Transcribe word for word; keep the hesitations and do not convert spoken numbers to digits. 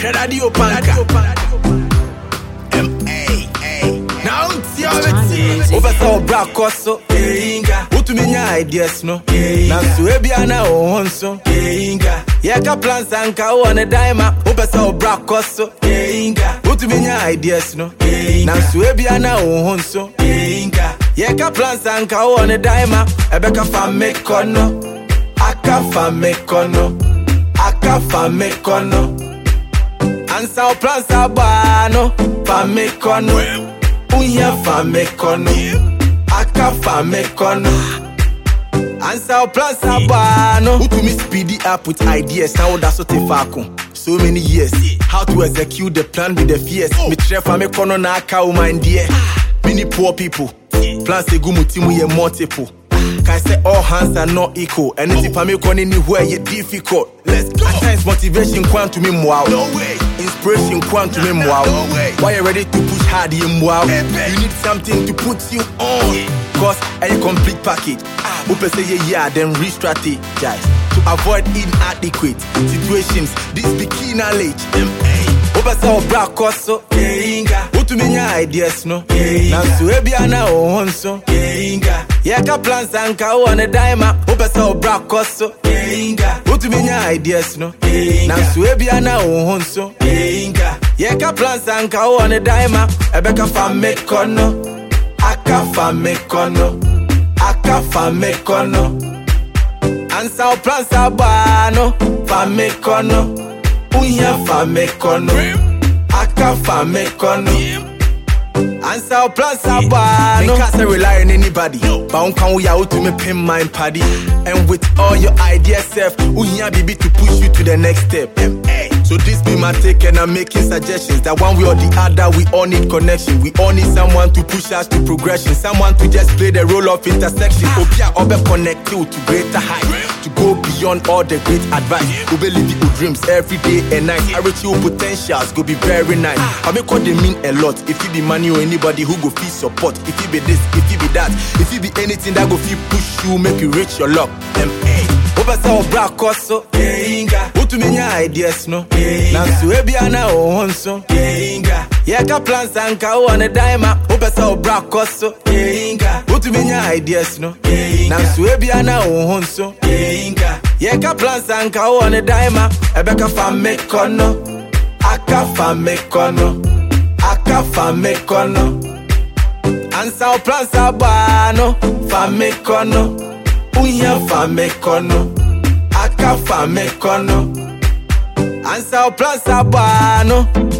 Radio Panka. M A A. Now it's your tea. Over so black costo. Inga. Utu minya ideas no. Na suebiana o honso. Inga. Yaka plans anka o ne daima. Over so black costo. Inga. Utu minya ideas no. Na suebiana o honso. Inga. Yaka plans anka o ne daima. Ebeka fa me kono. Aka fa me kono. Aka fa me kono. Ansa o plans abano. Fa me kono. Unya fa me kono. Aka fa me kono. Ansa o plans abano. Who to me speedy up with ideas. Now that's what they falcon. So many years. How to execute the plan with the fears. Me tre fa me kono na aka o mind dear. Many poor people. Plans they go mutimu ye multiple. Can I say all hands are not equal? And if I make on anywhere, you're difficult. Let's go. At times, motivation quant to me wow. No way. Inspiration quant to me wow. No way. Why you ready to push hard in wow? You need something to put you on. Cause a complete package. Open say yeah, yeah, then re-strategize to avoid inadequate situations. This be key knowledge. Open say black costo. Utu minya ideas no. Na suebiana o honso. Yaka plans anka o ne daima. Open say black costo. Utu minya ideas no. Na suebiana o honso. Yaka plans anka o ne daima. Ebeka fa me kono. Aka fa me kono. Aka fa me kono. Ansa o plans abano. Fa me kono. Unya fa me kono. Aka fa me kono. Answer our plans abano. They can't rely on anybody. But can we out to me pin my paddy. And with all your ideas self, unya baby to push you to the next step. So this be my take and I'm making suggestions. That one way or the other we all need connection. We all need someone to push us to progression. Someone to just play the role of intersection. Obia obe connect you to greater heights. To go beyond all the great advice. Go believe your dreams every day and night. I reach your potentials, go be very nice. I make what they mean a lot. If you be money or anybody who go feel support. If you be this, if you be that. If you be anything that go feel push you, make you reach your luck. M A Over so black costo. Utu minya ideas no. Na suebiana o honso. Yaka plans anka o ne daima. Over so black costo. Utu minya ideas no. Na suebiana o honso. Yaka plans anka o ne daima. Ebeka fa me kono. Aka fa me kono. Aka fa me kono. Ansa o plans abano. Fa me kono. Unya fa me kono. Aka fa me kono. Ansa o plans abano.